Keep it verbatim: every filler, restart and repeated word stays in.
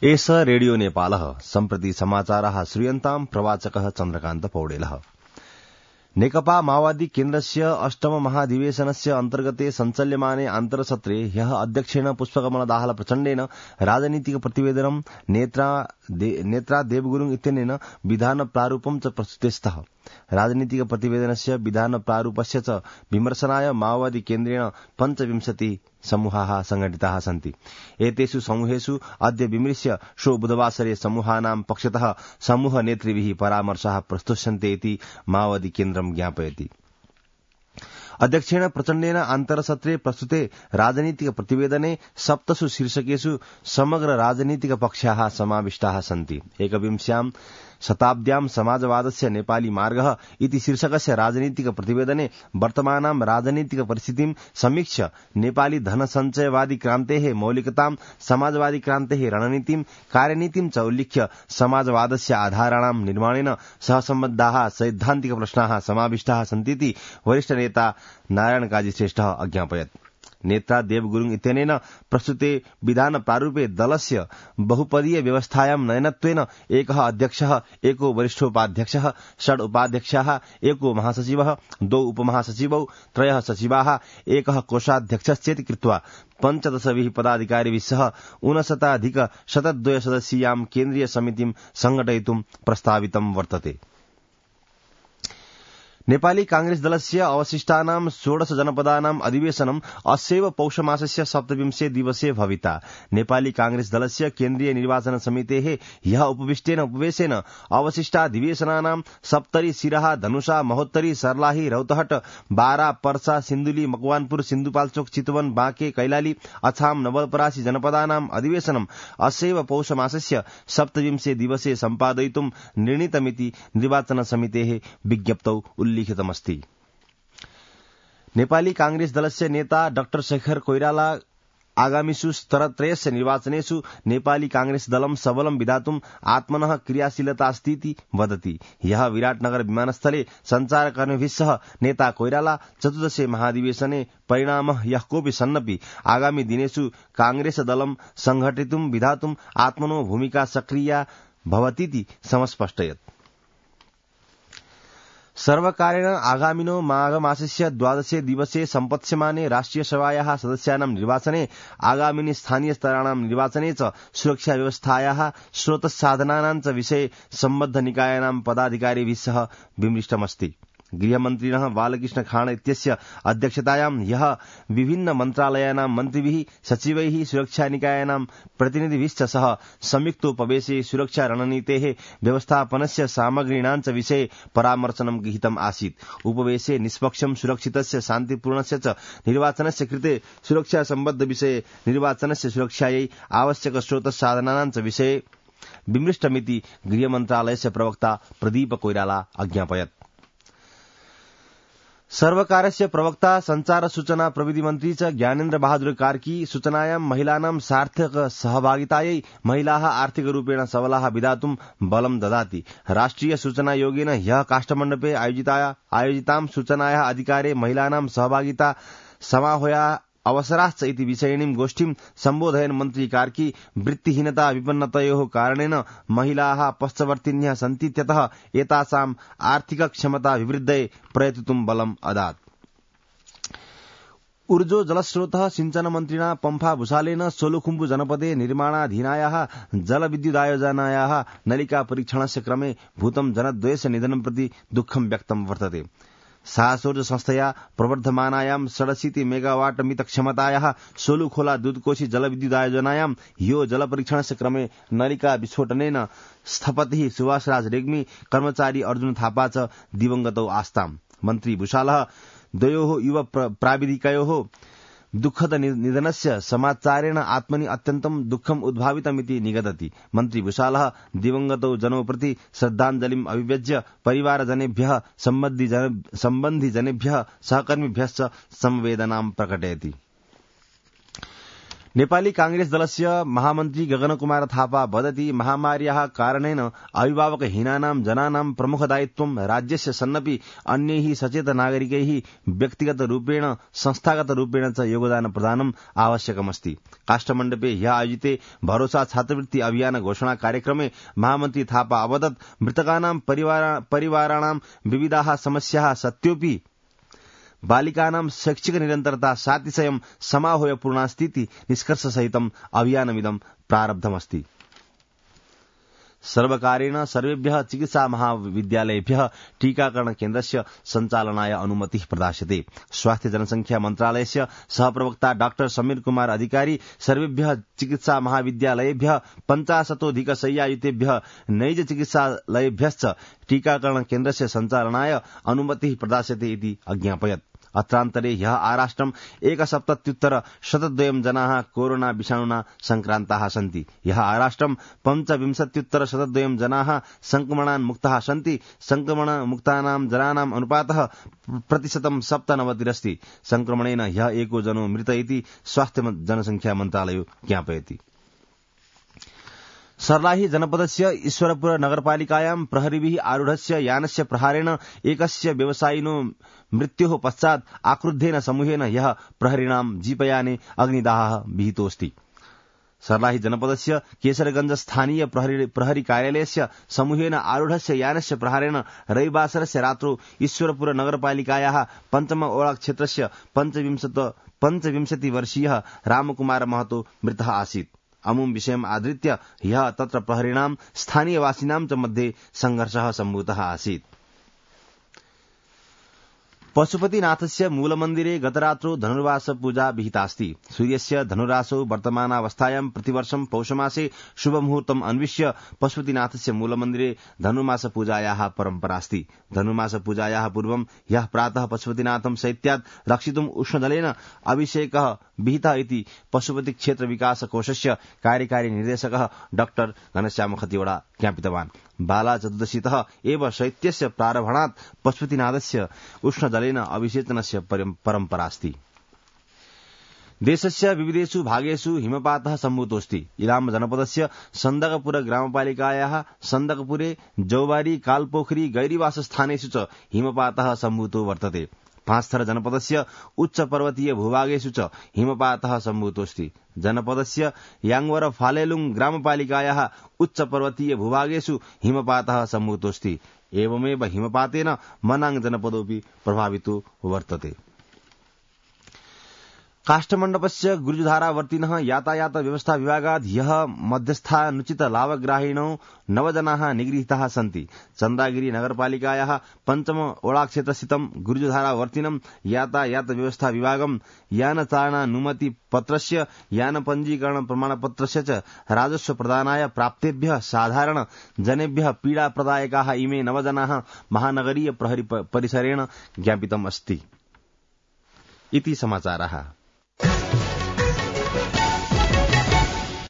एष रेडियो नेपालः सम्प्रति समाचाराः श्रूयन्ताम् प्रवाचकः चन्द्रकान्त पौडेलः। नेकपा माओवादी केन्द्रस्य अष्टम महाधिवेशनस्य अन्तर्गते सञ्चाल्यमाने आन्तरसत्रे ह्यः अध्यक्षेण पुष्पकमल दाहाल प्रचण्डेन राजनीतिक प्रतिवेदनं नेत्रा दे, नेत्रा देवगुरुङ इत्यनेन विधान प्रारूपं च प्रस्तुते। राजनीतिक प्रतिवेदनस्य विधान प्रारूपस्य च विमर्शनाय माओवादी केन्द्रेण पञ्चविंशति समूहाः संघटिताः सन्ति। एतेषु समूहेषु अद्य विमृश्य श्वो बुधवासरे समूहानां पक्षतः समूह नेतृभिः परामर्शाः प्रस्तुष्यन्ते इति माओवादी केन्द्रं ज्ञापयति। अध्यक्षेण प्रचण्डेन आन्तरसत्रे प्रस्तुते राजनीतिक प्रतिवेदने सप्तसु शीर्षकेषु समग्र राजनीतिक पक्षाः समाविष्टाः सन्ति। एकविंश्यां शताब्द्यां समाजवादस्य नेपाली मार्गः इति शीर्षकस्य राजनीतिक प्रतिवेदने वर्तमानां राजनीतिक परिस्थितिं समीक्ष्य नेपाली धनसञ्चयवादी क्रान्तेः मौलिकतां, समाजवादी क्रान्तेः रणनीतिं, कार्यनीतिं च उल्लिख्य समाजवादस्य आधाराणां निर्माणेन सह सम्बद्धाः सैद्धान्तिक प्रश्नाः समाविष्टाः सन्तीति वरिष्ठ नेता नारायण काजी श्रेष्ठः अज्ञापयत्। नेत्रा देवगुरुङ इत्यनेन प्रस्तुते विधान प्रारूपे दलस्य बहुपदीय व्यवस्थायां नयनत्वेन एकः अध्यक्षः, एको वरिष्ठोपाध्यक्षः, षड् उपाध्यक्षाः, एको महासचिवः, द्वौ उपमहासचिवौ, त्रयः सचिवाः, एकः कोषाध्यक्षश्चेति कृत्वा पञ्चदशभिः पदाधिकारिभिः सह ऊनशताधिक शतद्वय सदस्यीयां केन्द्रीय समितिं संघटयितुं प्रस्तावितं वर्तते। नेपाली कांग्रेस दलस्य अवशिष्टानां षोडश जनपदानां अधिवेशनम् अस्यैव पौषमासस्य सप्तविंशे दिवसे भविता। नेपाली कांग्रेस दलस्य केन्द्रीय निर्वाचन समितेः ह्यः उपविष्टेन उपवेशेन अवशिष्टाधिवेशनानां सप्तरी, सिराहा, धनुषा, महोत्तरी, सर्लाही, रौतहट, बारा, पर्सा, सिन्धुली, मकवानपुर, सिन्धुपाल्चोक, चितवन, बाँके, कैलाली, अछाम, नवलपरासी जनपदानां अधिवेशनम् अस्यैव पौषमासस्य सप्तविंशे दिवसे सम्पादयितुं निर्णीतमिति निर्वाचन समितेः विज्ञप्तौ उल्लिखितमस्ति। नेपाली कांग्रेस दलस्य नेता डाक्टर शेखर कोइराला आगामीषु स्तरत्रयस्य निर्वाचनेषु नेपाली कांग्रेस दलं सबलं विधातुं आत्मनः क्रियाशीलता अस्तीति वदति। ह्यः विराटनगर विमानस्थले सञ्चारकर्मीभिः सह नेता कोइराला चतुर्दशे महाधिवेशने परिणामः यः कोऽपि सन्नपि आगामी दिनेषु कांग्रेस दलं संघटितुं विधातुं आत्मनो भूमिका सक्रिया भवतीति समस्पष्टयत्। सर्वकारेण आगामिनो माघमासस्य द्वादशे दिवसे सम्पत्स्यमाने राष्ट्रिय सभायाः सदस्यानां निर्वाचने आगामिनि स्थानीय स्तराणां निर्वाचने च सुरक्षा व्यवस्थायाः स्रोतसाधनानां च विषये सम्बद्ध निकायानां पदाधिकारिभिः सह विमृष्टमस्ति। गृहमन्त्रिणः बालकृष्ण खाँड इत्यस्य अध्यक्षतायां ह्यः विभिन्न मन्त्रालयानां मन्त्रिभिः, सचिवैः, सुरक्षा निकायानां प्रतिनिधिभिश्च सह संयुक्तोपवेशे सुरक्षा रणनीतेः व्यवस्थापनस्य सामग्रीणां च विषये परामर्शनं गृहीतम् आसीत्। उपवेशे निष्पक्षं सुरक्षितस्य शान्तिपूर्णस्य च निर्वाचनस्य कृते सुरक्षा सम्बद्ध विषये निर्वाचनस्य सुरक्षायै आवश्यक स्रोतसाधनानां च विषये विमृष्टमिति गृहमन्त्रालयस्य प्रवक्ता प्रदीप कोइराला अज्ञापयत्। सर्वकारस्य प्रवक्ता संचार सूचना प्रविधि मन्त्री च ज्ञानेन्द्र बहादुर कार्की सूचनायां महिलानां सार्थक सहभागितायै महिलाः आर्थिकरूपेण सबलाः विधातुं बलं ददाति। राष्ट्रिय सूचना योगेन ह्यः काष्ठमण्डपे आयोजितां सूचनायाः अधिकारे महिलानां सहभागिता समाहोया अवसराश्च इति विषयिणीं गोष्ठीं सम्बोधयन् मन्त्री कार्की वृत्तिहीनता विपन्नतयोः कारणेन महिलाः पश्चवर्तिन्यः सन्तीत्यतः एतासाम् आर्थिक क्षमता विवृद्धये प्रयतितुं बलम् अदात्। ऊर्जो जलस्रोतः सिंचन मन्त्रिणा पम्फा भूषालेन सोलुखुम्बु जनपदे निर्माणाधीनायाः जलविद्युदायोजनायाः नलिका परीक्षणस्य क्रमे भूतं जनद्वयस्य निधनं प्रति दुःखं व्यक्तं वर्तते। सासोर्ज संस्थया प्रवर्धमानायां षडशीति मेगावाट मित क्षमतायाः सोलुखोला दूधकोशी जलविद्युदायोजनायां ह्यो जलपरीक्षणस्य क्रमे नलिका विस्फोटनेन स्थपतिः सुभाषराज रेग्मी, कर्मचारी अर्जुन थापा च दिवंगतौ आस्ताम्। मन्त्री भूषालः द्वयोः युव प्राविधिकयोः दुःखद निधनस्य समाचारेण आत्मनि अत्यन्तं दुःखम् उद्भावितमिति निगदति। मन्त्री भूषालः दिवंगतौ जनौ प्रति श्रद्धाञ्जलिम् अभिव्यज्य परिवारजनेभ्यः सम्बन्धिजनेभ्यः सहकर्मिभ्यश्च संवेदनां प्रकटयति। नेपाली कांग्रेस दलस्य महामन्त्री गगनकुमार थापा वदति महामार्याः कारणेन अभिभावकहीनानां जनानां प्रमुखदायित्वं राज्यस्य सन्नपि अन्यैः सचेत नागरिकैः व्यक्तिगतरूपेण संस्थागतरूपेण च योगदान प्रदानम् आवश्यकमस्ति। काष्ठमण्डपे ह्यः आयोजिते भरोसा छात्रवृत्ति अभियान घोषणा कार्यक्रमे महामन्त्री थापा अवदत् मृतकानां परिवाराणां विविधाः समस्याः सत्योऽपि बालिकानां शैक्षिक निरन्तरता सातिशयं समाहूय पूर्णास्तीति निष्कर्षसहितम् अभियानमिदं प्रारब्धमस्ति। सर्वकारेण सर्वेभ्यः चिकित्सा महाविद्यालयेभ्यः टीकाकरण केन्द्रस्य सञ्चालनाय अनुमतिः प्रदास्यते। स्वास्थ्य जनसंख्या मन्त्रालयस्य सहप्रवक्ता डाक्टर समीर कुमार अधिकारी सर्वेभ्यः चिकित्सा महाविद्यालयेभ्यः पञ्चाशतोऽधिक शय्यायुतेभ्यः नैज चिकित्सालयेभ्यश्च टीकाकरण केन्द्रस्य सञ्चालनाय अनुमतिः प्रदास्यते इति अज्ञापयत्। अत्रान्तरे ह्यः आराष्ट्रम् एकसप्तत्युत्तर शतद्वयं जनाः कोरोना विषाणुना संक्रान्ताः सन्ति। ह्यः आराष्ट्रम् पञ्चविंशत्युत्तर शतद्वयं जनाः संक्रमणान्मुक्ताः सन्ति। संक्रमणमुक्तानां जनानाम् अनुपातः प्रतिशतं सप्तनवतिरस्ति। संक्रमणेन ह्यः एको जनो मृत इति स्वास्थ्य जनसंख्या मन्त्रालयो ज्ञापयति। सर्लाही जनपदस्य ईश्वरपुर नगरपालिकायां प्रहरीभिः आरूढस्य यानस्य प्रहारेण एकस्य व्यवसायिनो मृत्योः पश्चात् आक्रुद्धेन समूहेन ह्यः प्रहरीणां जीपयाने अग्निदाहः विहितोऽस्ति। सर्लाही जनपदस्य केसरगंज स्थानीय प्रहरी, प्रहरी कार्यालयस्य समूहेन आरूढस्य यानस्य प्रहारेण रविवासरस्य रात्रौ ईश्वरपुर नगरपालिकायाः पञ्चम ओळा क्षेत्रस्य पञ्चविंशत पञ्चविंशति वर्षीयः रामकुमार महतो मृतः आसीत्। अमुं विषयम् आधृत्य ह्यः तत्र प्रहरीणां स्थानीयवासिनां च मध्ये संघर्षः सम्भूतः आसीत्। पशुपतिनाथस्य मूलमन्दिरे गतरात्रौ धनुर्वास पूजा विहितास्ति। सूर्यस्य धनुरासौ वर्तमानावस्थायां प्रतिवर्षं पौषमासे शुभमुहूर्तम् अन्विष्य पशुपतिनाथस्य मूलमन्दिरे धनुर्मास पूजायाः परम्परास्ति। धनुर्मास पूजायाः पूर्वं ह्यः प्रातः पशुपतिनाथं शैत्यात् रक्षितुम् उष्णजलेन अभिषेकः विहितः इति पशुपति क्षेत्र विकास कोषस्य कार्यकारी निर्देशकः डाक्टर घनश्याम खतिवड़ा ज्ञापितवान्। बाला चतुर्दशीतः एव शैत्यस्य प्रारम्भात् पशुपतिनाथस्य उष्णजलेन अभिषेचनस्य परम्परास्ति। देशस्य विविधेषु भागेषु हिमपातः सम्भूतोऽस्ति। इलाम जनपदस्य सन्दकपुर ग्रामपालिकायाः सन्दकपुरे जौबारी कालपोखरी गैरीवास स्थानेषु च हिमपातः सम्भूतो वर्तते। पाँचथर जनपदस्य उच्च पर्वतीय भूभागेषु च हिमपातः सम्भूतोऽस्ति। जनपदस्य याङ्वर फालेलुङ ग्रामपालिकायाः उच्च पर्वतीय भूभागेषु हिमपातः सम्भूतोऽस्ति। एवमेव हिमपातेन मनाङ जनपदोऽपि प्रभावितो वर्तते। काष्ठमण्डपस्य गुर्जुधारावर्तिनः यातायात व्यवस्था विभागात् ह्यः मध्यस्थानुचित लाभग्राहिणो नवजनाः निगृहीताः सन्ति। चन्द्रागिरी नगरपालिकायाः पञ्चम ओळाक्षेत्रस्थितं गुर्जुधारावर्तिनं यातायात व्यवस्था विभागं यानचालनानुमति पत्रस्य यानपञ्जीकरण प्रमाणपत्रस्य च राजस्व प्रदानाय प्राप्तेभ्यः साधारण जनेभ्यः पीडाप्रदायकाः इमे नवजनाः महानगरीय प्रहरी परिसरेण ज्ञापितम् अस्ति इति समाचारः।